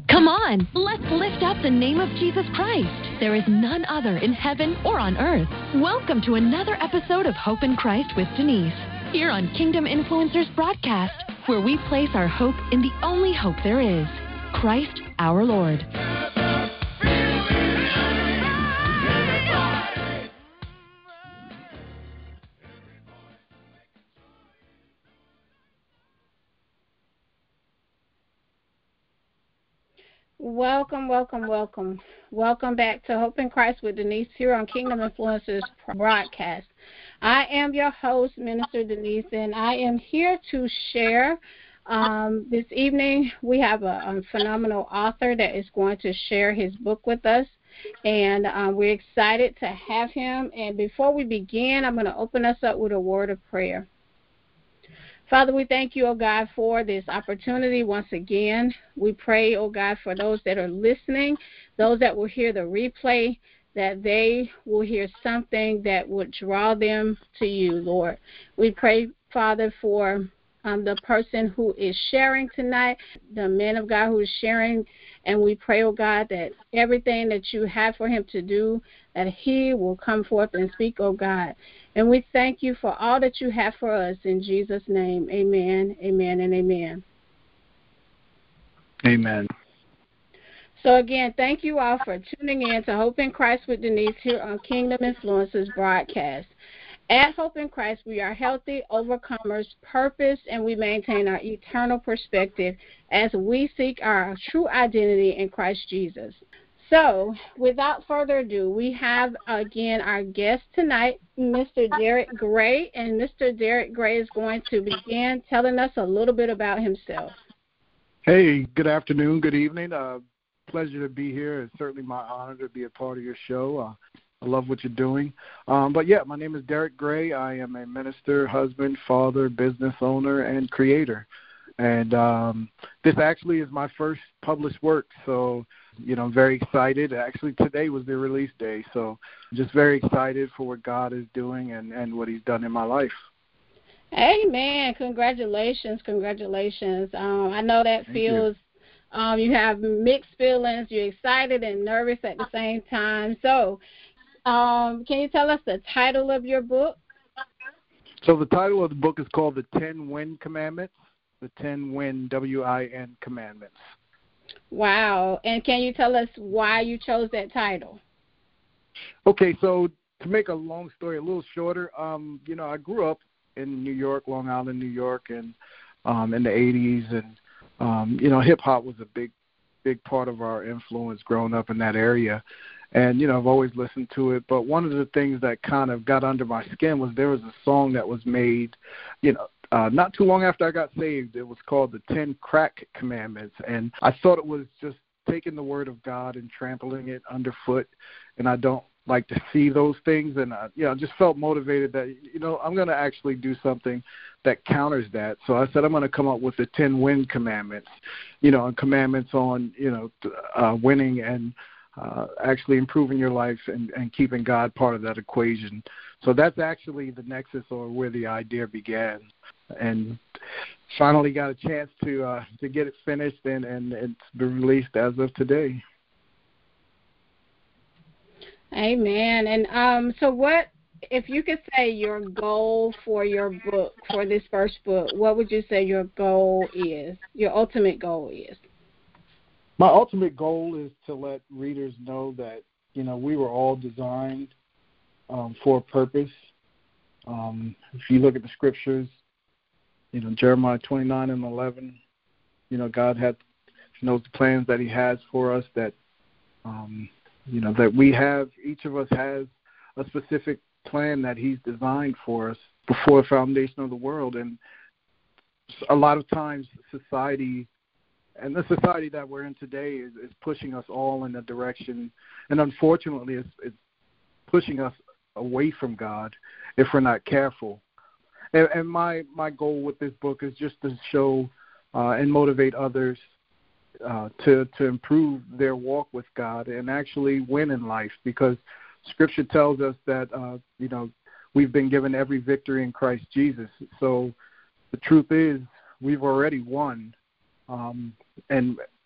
Come on, let's lift up the name of Jesus Christ. There is none other in heaven or on earth. Welcome to another episode of Hope in Christ with Denise, here on Kingdom Influencers Broadcast, where we place our hope in the only hope there is, Christ our Lord. Welcome back to Hope in Christ with Denise here on Kingdom Influencers Broadcast. I am your host, Minister Denise, and I am here to share. This evening we have a phenomenal author that is going to share his book with us, and we're excited to have him. And before we begin, I'm going to open us up with a word of prayer. Father, we thank you, oh God, for this opportunity once again. We pray, oh God, for those that are listening, those that will hear the replay, that they will hear something that would draw them to you, Lord. We pray, Father, for the person who is sharing tonight, the man of God who is sharing, and we pray, oh God, that everything that you have for him to do, that he will come forth and speak, oh God. And we thank you for all that you have for us in Jesus' name. Amen, amen, and amen. Amen. So again, thank you all for tuning in to Hope in Christ with Denise here on Kingdom Influencers Broadcast. At Hope in Christ, we are healthy overcomers, purpose, and we maintain our eternal perspective as we seek our true identity in Christ Jesus. So, without further ado, we have, again, our guest tonight, Mr. Derek Gray, and Mr. Derek Gray is going to begin telling us a little bit about himself. Hey, good afternoon, good evening. Pleasure to be here. It's certainly my honor to be a part of your show. I love what you're doing. But, yeah, my name is Derek Gray. I am a minister, husband, father, business owner, and creator. And this actually is my first published work, so, you know, I'm very excited. Actually, today was the release day, so I'm just very excited for what God is doing and what he's done in my life. Amen. Congratulations. I know that feels, you have mixed feelings. You're excited and nervous at the same time. So can you tell us the title of your book? So the title of the book is called The 10 Win Commandments. The 10 Win, W-I-N, Commandments. Wow. And can you tell us why you chose that title? Okay, so to make a long story a little shorter, you know, I grew up in New York, Long Island, New York, and in the 80s. And, you know, hip-hop was a big part of our influence growing up in that area. And, you know, I've always listened to it. But one of the things that kind of got under my skin was there was a song that was made, you know, not too long after I got saved. It was called the 10 Crack Commandments. And I thought it was just taking the word of God and trampling it underfoot. And I don't like to see those things. And, you know, I just felt motivated that, you know, I'm going to actually do something that counters that. So I said I'm going to come up with the 10 Win Commandments, you know, and commandments on, you know, winning and actually improving your life and keeping God part of that equation. So that's actually the nexus or where the idea began. And finally got a chance to get it finished, and it's been released as of today. Amen. And so what, if you could say your goal for your book, for this first book, what would you say your goal is, your ultimate goal is? My ultimate goal is to let readers know that, you know, we were all designed for a purpose. If you look at the scriptures, you know, Jeremiah 29:11, you know, God knows the plans that he has for us, that, you know, that we have, each of us has a specific plan that he's designed for us before the foundation of the world. And a lot of times society, and the society that we're in today is pushing us all in a direction, and unfortunately it's pushing us away from God if we're not careful. And my goal with this book is just to show and motivate others to improve their walk with God and actually win in life, because Scripture tells us that, you know, we've been given every victory in Christ Jesus. So the truth is we've already won. And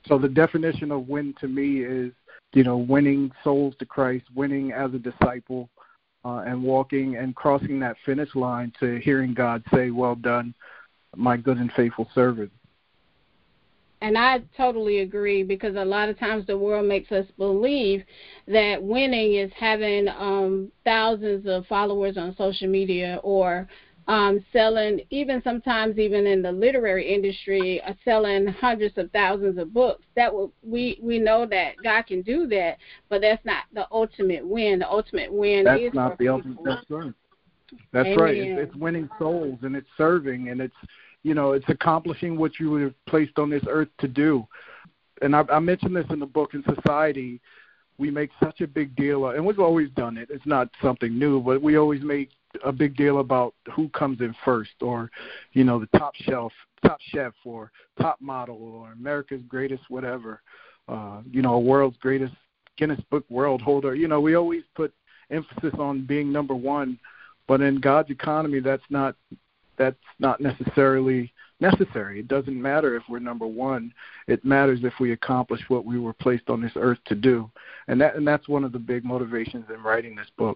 So the definition of win to me is, winning souls to Christ, winning as a disciple, and walking and crossing that finish line to hearing God say, "Well done, my good and faithful servant." And I totally agree, because a lot of times the world makes us believe that winning is having thousands of followers on social media, or selling, sometimes even in the literary industry, selling hundreds of thousands of books. We know that God can do that, but that's not the ultimate win. The ultimate win that's is not for the ultimate. That's right. That's Amen. right. It's winning souls, and it's serving, and it's it's accomplishing what you were placed on this earth to do. And I mentioned this in the book. In society, we make such a big deal, and we've always done it. It's not something new, but we always make a big deal about who comes in first, or the top chef, or top model, or America's greatest whatever, world's greatest Guinness Book World holder. We always put emphasis on being number one, but in God's economy, that's not necessarily necessary. It doesn't matter if we're number one. It matters if we accomplish what we were placed on this earth to do, and that's one of the big motivations in writing this book.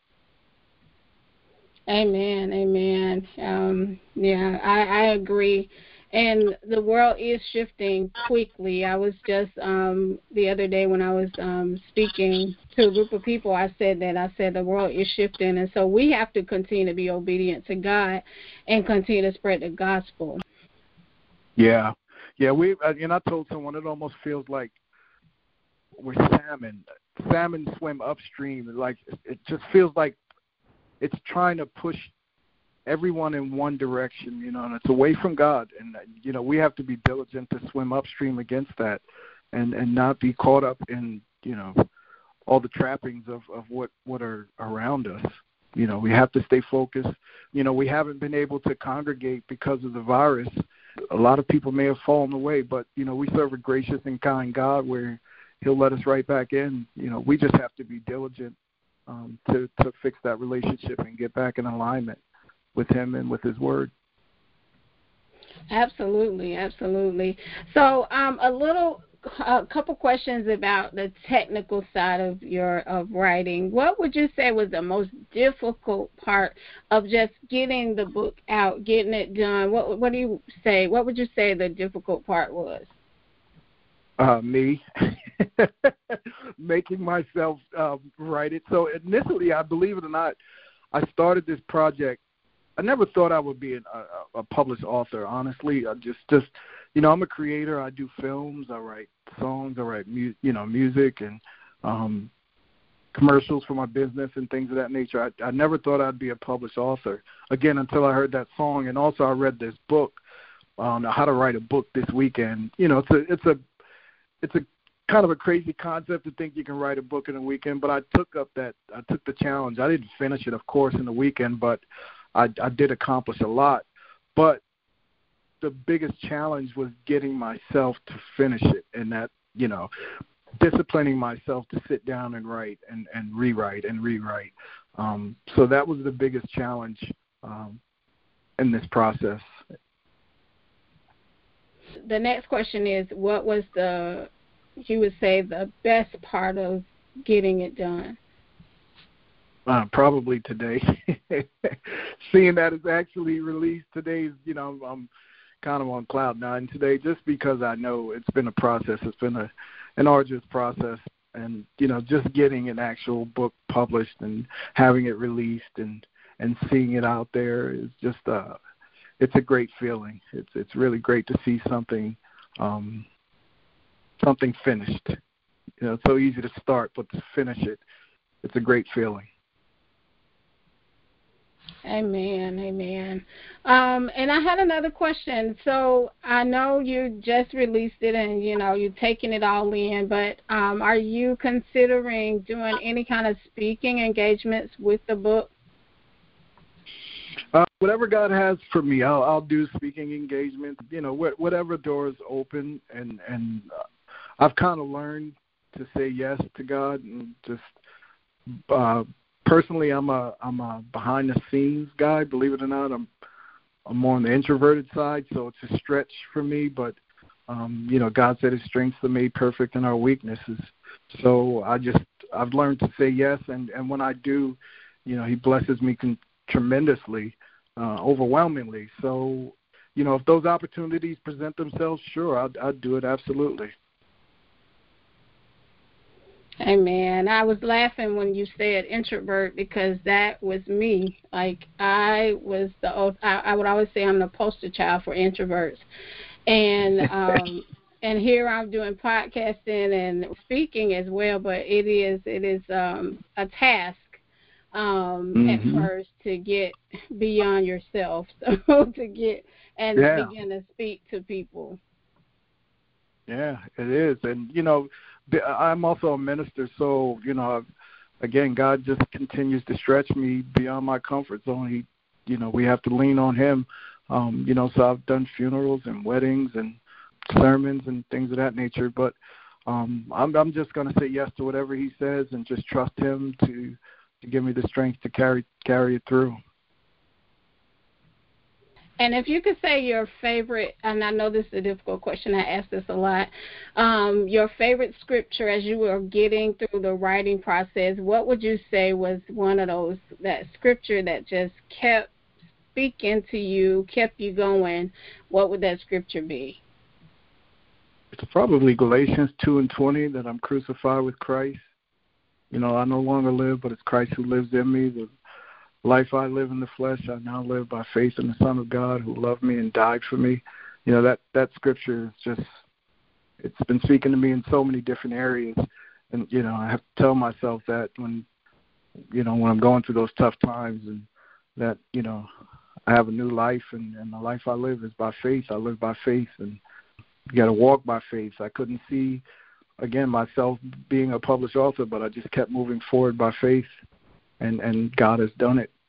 Amen. I agree. And the world is shifting quickly. I was just the other day when I was speaking to a group of people, I said the world is shifting, and so we have to continue to be obedient to God and continue to spread the gospel. Yeah. I told someone it almost feels like we're salmon. Salmon swim upstream. Like it just feels like it's trying to push everyone in one direction, and it's away from God. And, we have to be diligent to swim upstream against that and not be caught up in, all the trappings of what are around us. We have to stay focused. We haven't been able to congregate because of the virus. A lot of people may have fallen away, but, we serve a gracious and kind God where he'll let us right back in. We just have to be diligent to fix that relationship and get back in alignment with him and with his word. Absolutely. So a couple questions about the technical side of writing. What would you say was the most difficult part of just getting the book out, getting it done? What do you say? What would you say the difficult part was? Me making myself write it. So initially, I believe it or not, I started this project. I never thought I would be a published author, honestly. I just I'm a creator. I do films. I write songs. I write music and commercials for my business and things of that nature. I never thought I'd be a published author, again, until I heard that song. And also I read this book on how to write a book this weekend. It's a kind of a crazy concept to think you can write a book in a weekend, but I took the challenge. I didn't finish it, of course, in the weekend, but I did accomplish a lot. But the biggest challenge was getting myself to finish it, and that, disciplining myself to sit down and write and rewrite. So that was the biggest challenge in this process. The next question is, what was you would say the best part of getting it done? Probably today. Seeing that it's actually released today, I'm kind of on cloud nine today, just because I know it's been a process. It's been an arduous process, and just getting an actual book published and having it released and seeing it out there is just it's a great feeling. It's really great to see something finished. It's so easy to start, but to finish it, it's a great feeling. Amen. And I had another question. So I know you just released it and, you're taking it all in, but are you considering doing any kind of speaking engagements with the book? Whatever God has for me, I'll do speaking engagements, whatever doors open. And I've kind of learned to say yes to God, and just personally, I'm a behind the scenes guy. Believe it or not, I'm more on the introverted side, so it's a stretch for me. But God said his strengths are made perfect in our weaknesses. So I've learned to say yes, and when I do, he blesses me tremendously, overwhelmingly. So, if those opportunities present themselves, sure, I'd do it, absolutely. Amen. I was laughing when you said introvert because that was me. Like I would always say I'm the poster child for introverts. And and here I'm doing podcasting and speaking as well, but it is a task at first to get beyond yourself, so to get and begin to speak to people. Yeah, it is. And I'm also a minister, so again, God just continues to stretch me beyond my comfort zone. We have to lean on him. So I've done funerals and weddings and sermons and things of that nature, but I'm just going to say yes to whatever he says and just trust him to give me the strength to carry it through. And if you could say your favorite, and I know this is a difficult question, I ask this a lot, your favorite scripture as you were getting through the writing process, what would you say was one of those, that scripture that just kept speaking to you, kept you going? What would that scripture be? It's probably Galatians 2:20, that I'm crucified with Christ. I no longer live, but it's Christ who lives in me. The life I live in the flesh, I now live by faith in the Son of God who loved me and died for me. That scripture is just, it's been speaking to me in so many different areas. And, I have to tell myself that when I'm going through those tough times, and that, I have a new life, and the life I live is by faith. I live by faith, and you got to walk by faith. I couldn't see, again, myself being a published author, but I just kept moving forward by faith. And God has done it.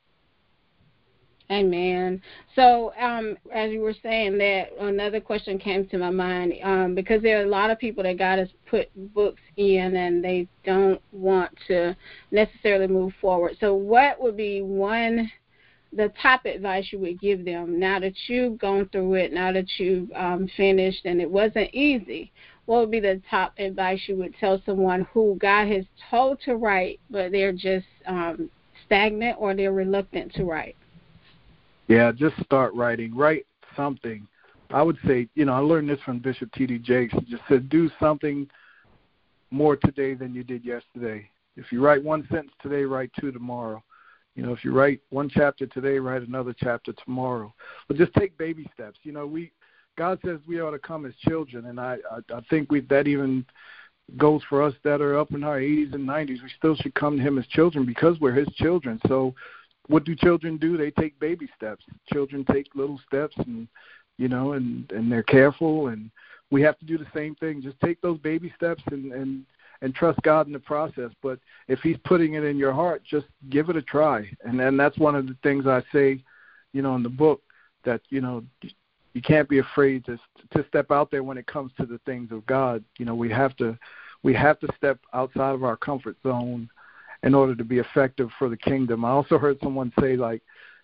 Amen. So as you were saying that, another question came to my mind, because there are a lot of people that God has put books in and they don't want to necessarily move forward. So what would be the top advice you would give them now that you've gone through it, now that you've finished and it wasn't easy? What would be the top advice you would tell someone who God has told to write, but they're just stagnant or they're reluctant to write? Yeah, just start writing. Write something. I would say, I learned this from Bishop T.D. Jakes. He just said, do something more today than you did yesterday. If you write one sentence today, write two tomorrow. If you write one chapter today, write another chapter tomorrow. But just take baby steps. God says we ought to come as children, and I think that even goes for us that are up in our 80s and 90s. We still should come to him as children because we're his children. So what do children do? They take baby steps. Children take little steps, and they're careful, and we have to do the same thing. Just take those baby steps and trust God in the process. But if he's putting it in your heart, just give it a try. And that's one of the things I say, in the book, that, you can't be afraid to step out there when it comes to the things of God. We have to step outside of our comfort zone in order to be effective for the kingdom. I also heard someone say, like,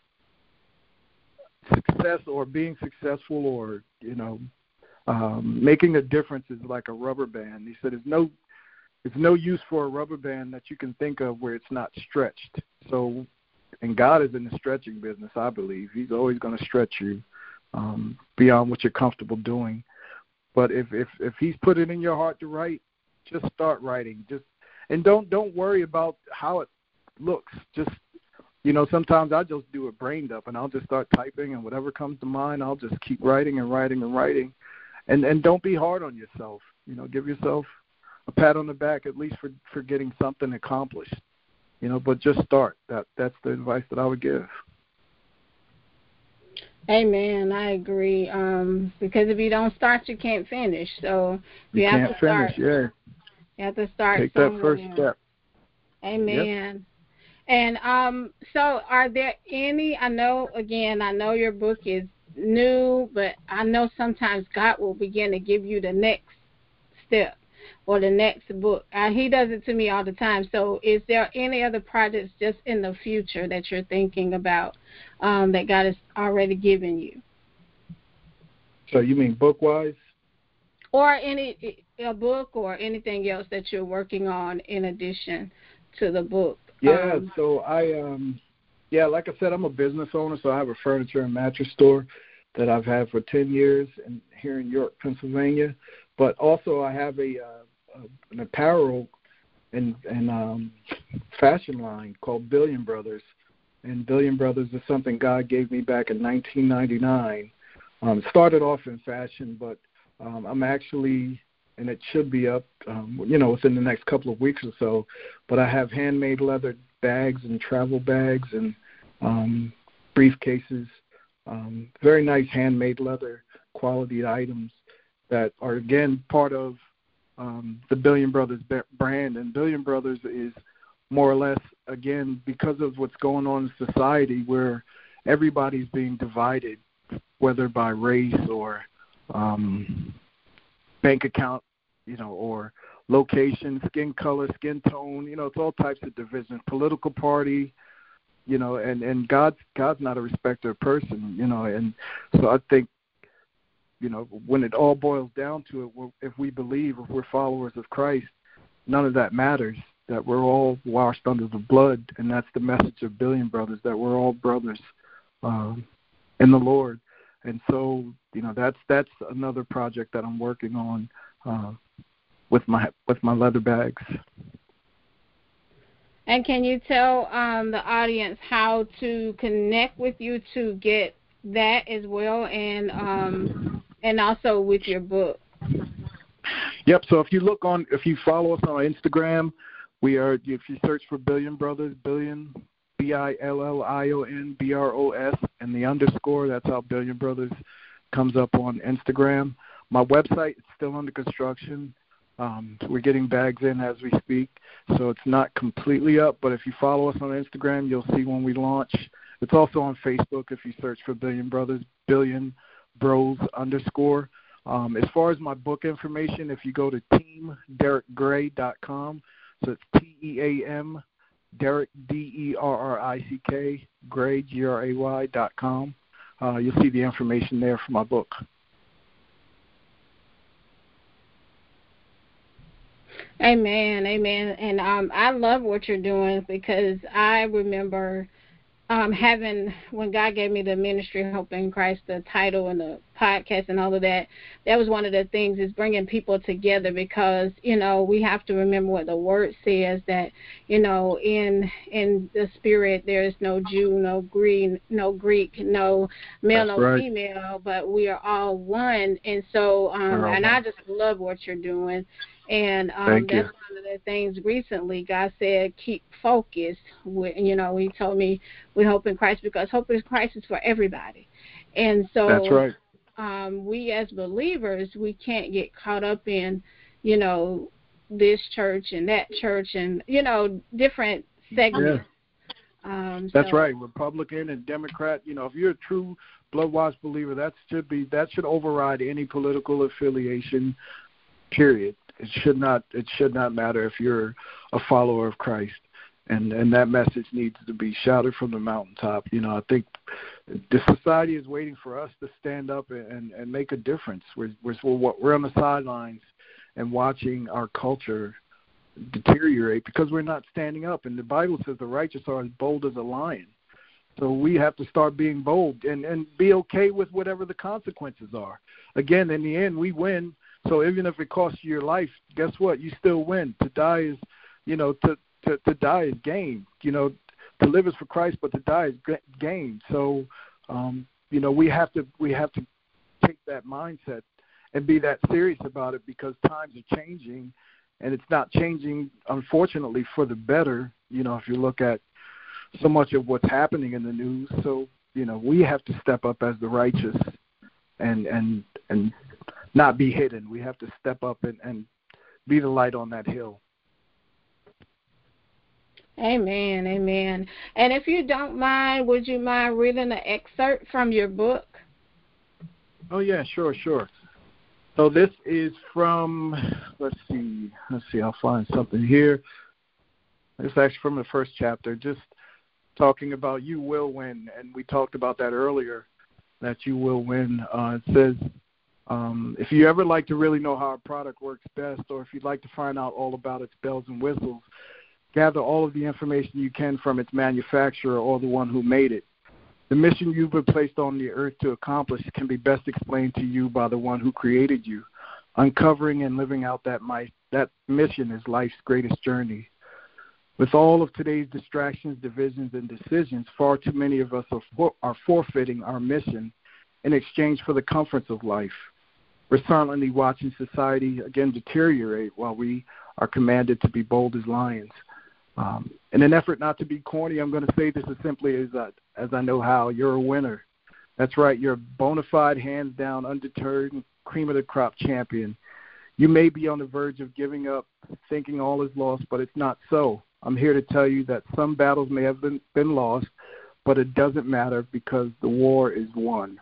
success or being successful or, making a difference is like a rubber band. He said it's no use for a rubber band that you can think of where it's not stretched. So, and God is in the stretching business, I believe. He's always going to stretch you beyond what you're comfortable doing. But if he's put it in your heart to write, just start writing. And don't worry about how it looks. Just, sometimes I just do it brained up, and I'll just start typing, and whatever comes to mind, I'll just keep writing and writing and writing. And don't be hard on yourself. Give yourself a pat on the back at least for getting something accomplished. But just start. That's the advice that I would give. Amen. I agree. Because if you don't start, you can't finish. So you have to start. Yeah. You have to start. Take that first step. Amen. Yep. And so are there any, I know your book is new, but I know sometimes God will begin to give you the next step or the next book. He does it to me all the time. So is there any other projects just in the future that you're thinking about that God has already given you? So you mean book-wise? or a book or anything else that you're working on in addition to the book. Yeah, so like I said, I'm a business owner, so I have a furniture and mattress store that I've had for 10 years here in York, Pennsylvania. But also I have an apparel and fashion line called Billion Brothers. And Billion Brothers is something God gave me back in 1999. It started off in fashion, but I'm actually, and it should be up, within the next couple of weeks or so, but I have handmade leather bags and travel bags and briefcases, very nice handmade leather quality items that are, again, part of the Billion Brothers brand. And Billion Brothers is more or less, again, because of what's going on in society where everybody's being divided, whether by race or bank account, or location, skin color, skin tone, it's all types of divisions, political party, and God's not a respecter of person, and so I think, when it all boils down to it, if we believe, if we're followers of Christ, none of that matters, that we're all washed under the blood, and that's the message of Billion Brothers, that we're all brothers in the Lord. And so, that's another project that I'm working on with my leather bags. And can you tell the audience how to connect with you to get that as well, and also with your book? Yep. So if you follow us on Instagram, if you search for Billion Brothers, Billion, Billion Bros, and the underscore, that's how Billion Brothers comes up on Instagram. My website is still under construction. We're getting bags in as we speak, so it's not completely up, but if you follow us on Instagram, you'll see when we launch. It's also on Facebook if you search for Billion Brothers, Billion Bros underscore. As far as my book information, if you go to teamderrick.com, so it's TEAM, Derrick, DERRICK, Gray, GRAY.com. You'll see the information there for my book. Amen, amen. And I love what you're doing, because I remember when God gave me the ministry Hope in Christ, the title and the podcast and all of that, that was one of the things, is bringing people together, because, we have to remember what the word says, that, in the spirit there is no Jew, no Greek, no male, That's no right. female, but we are all one. And so, and I just love what you're doing. And that's one of the things recently God said, keep focused. He told me we hope in Christ, because hope in Christ is for everybody. And so that's right. We as believers, we can't get caught up in, this church and that church and, different segments. Yeah. That's right. Republican and Democrat, if you're a true blood-washed believer, that should override any political affiliation, period. It should not matter if you're a follower of Christ, and that message needs to be shouted from the mountaintop. I think the society is waiting for us to stand up and make a difference. We're on the sidelines and watching our culture deteriorate because we're not standing up. And the Bible says the righteous are as bold as a lion. So we have to start being bold and be okay with whatever the consequences are. Again, in the end, we win. So even if it costs you your life, guess what? You still win. To die is, to die is gain. To live is for Christ, but to die is gain. So, we have to take that mindset and be that serious about it, because times are changing, and it's not changing, unfortunately, for the better. If you look at so much of what's happening in the news, so we have to step up as the righteous and not be hidden. We have to step up and be the light on that hill. Amen, amen. And if you don't mind, would you mind reading an excerpt from your book? Oh, yeah, sure. So this is from, let's see, I'll find something here. It's actually from the first chapter, just talking about you will win, and we talked about that earlier, that you will win. It says, If you ever like to really know how a product works best, or if you'd like to find out all about its bells and whistles, gather all of the information you can from its manufacturer or the one who made it. The mission you've been placed on the earth to accomplish can be best explained to you by the one who created you. Uncovering and living out that mission is life's greatest journey. With all of today's distractions, divisions, and decisions, far too many of us are forfeiting our mission in exchange for the comforts of life. We're silently watching society again deteriorate while we are commanded to be bold as lions. In an effort not to be corny, I'm going to say this as simply as I know how. You're a winner. That's right. You're a bona fide, hands-down, undeterred, cream-of-the-crop champion. You may be on the verge of giving up, thinking all is lost, but it's not so. I'm here to tell you that some battles may have been lost, but it doesn't matter because the war is won.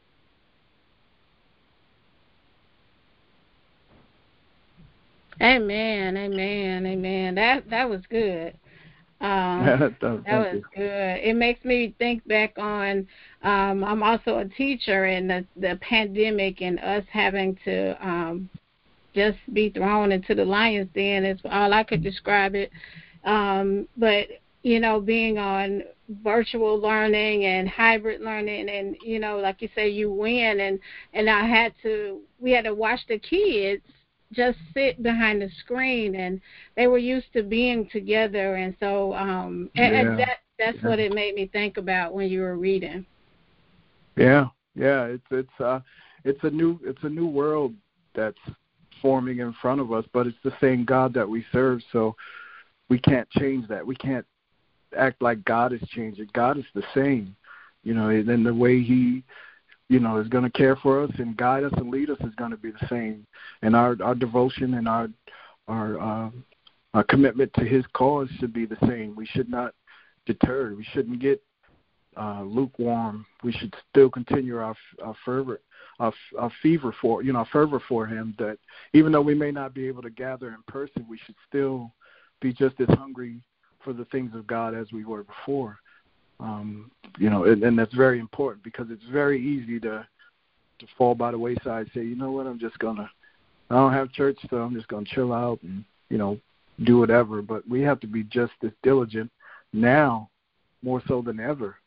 Amen, amen, amen. That was good. That was good. It makes me think back on, I'm also a teacher, and the pandemic and us having to just be thrown into the lion's den is all I could describe it. But, being on virtual learning and hybrid learning, and, like you say, you win, and we had to watch the kids just sit behind the screen, and they were used to being together, and so that's what it made me think about when you were reading. Yeah, it's a new world that's forming in front of us, but it's the same God that we serve, so we can't change that. We can't act like God is changing. God is the same, and the way He is going to care for us and guide us and lead us is going to be the same. And our devotion and our commitment to His cause should be the same. We should not deter. We shouldn't get lukewarm. We should still continue our fervor, our fever for Him. That even though we may not be able to gather in person, we should still be just as hungry for the things of God as we were before. And that's very important, because it's very easy to fall by the wayside, say, you know what, I don't have church, so I'm just going to chill out and, do whatever. But we have to be just as diligent now, more so than ever.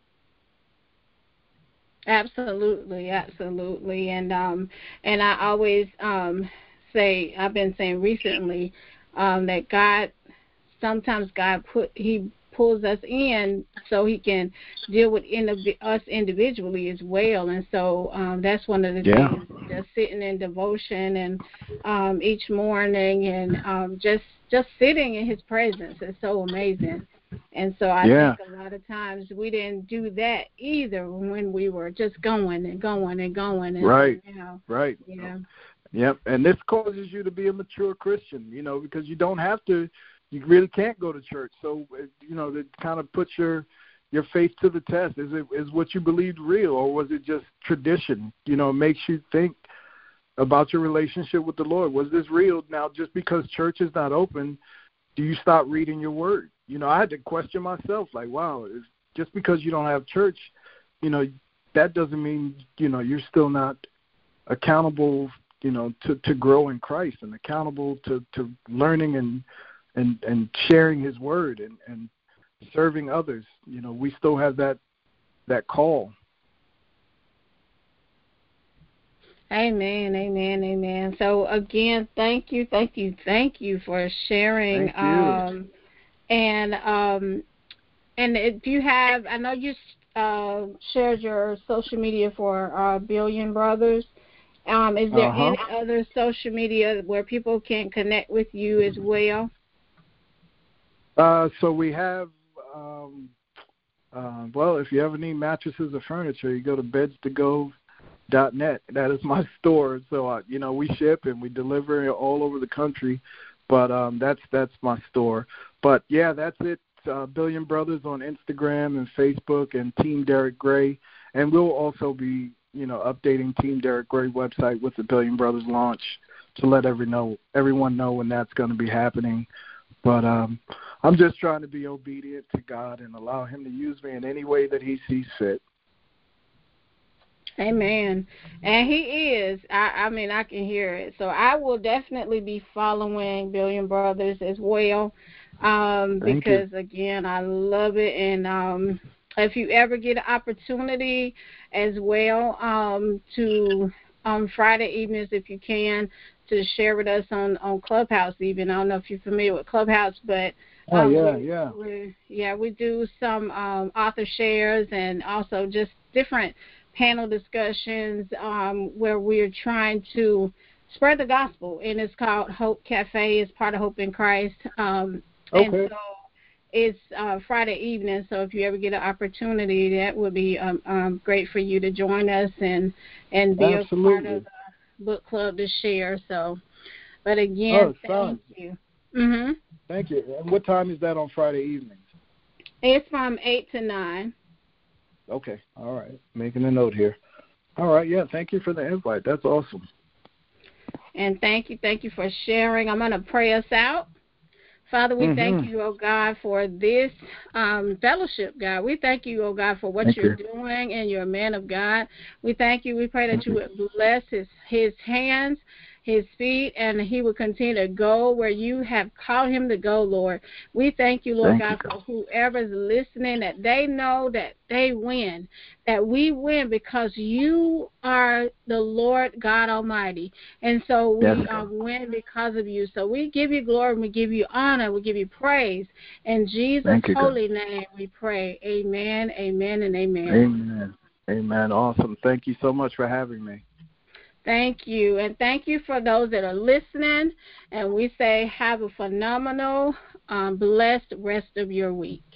Absolutely. And I always say, I've been saying recently, that sometimes God pulls us in so He can deal with us individually as well. And so that's one of the things, just sitting in devotion and each morning and just sitting in His presence is so amazing. And so I think a lot of times we didn't do that either when we were just going and going and going. And, Right. Yeah. Yep. And this causes you to be a mature Christian, because you don't have to. You really can't go to church. So, it kind of puts your faith to the test. Is what you believed real, or was it just tradition? It makes you think about your relationship with the Lord. Was this real? Now, just because church is not open, do you stop reading your word? I had to question myself, like, wow, just because you don't have church, that doesn't mean, you're still not accountable, to grow in Christ, and accountable to learning and sharing His word and serving others. We still have that call. Amen. So again, thank you for sharing. Thank you. And if you have, I know you shared your social media for Billion Brothers. Is there any other social media where people can connect with you as well? So we have, if you ever need mattresses or furniture, you go to beds2go.net. That is my store. So, we ship and we deliver all over the country, but that's my store. But, yeah, that's it. Billion Brothers on Instagram and Facebook, and Team Derek Gray. And we'll also be, updating Team Derek Gray website with the Billion Brothers launch to let everyone know when that's going to be happening. But I'm just trying to be obedient to God and allow Him to use me in any way that He sees fit. Amen. And he is. I mean, I can hear it. So I will definitely be following Billion Brothers as well, because, again, I love it. And if you ever get an opportunity as well to Friday evenings, if you can, to share with us on Clubhouse even. I don't know if you're familiar with Clubhouse, but we do some author shares and also just different panel discussions where we're trying to spread the gospel, and it's called Hope Cafe. It's part of Hope in Christ. And so it's Friday evening, so if you ever get an opportunity, that would be great for you to join us and be a part of the book club to share. So, but again, thank you. Mm-hmm. Thank you. And what time is that on Friday evenings? It's from 8 to 9. Okay. All right. Making a note here. All right. Yeah. Thank you for the invite. That's awesome. And thank you for sharing. I'm going to pray us out. Father, we thank you, oh God, for this fellowship, God. We thank you, oh God, for what you're doing, and you're a man of God. We thank you. We pray that you would bless his hands, his feet, and he will continue to go where you have called him to go, Lord. We thank you, Lord God, for whoever's listening, that they know that they win, that we win because you are the Lord God Almighty. And so we win because of you. So we give you glory, and we give you honor, we give you praise. In Jesus' holy name we pray. Amen, amen, and amen. Amen. Amen. Awesome. Thank you so much for having me. Thank you. And thank you for those that are listening. And we say have a phenomenal, blessed rest of your week.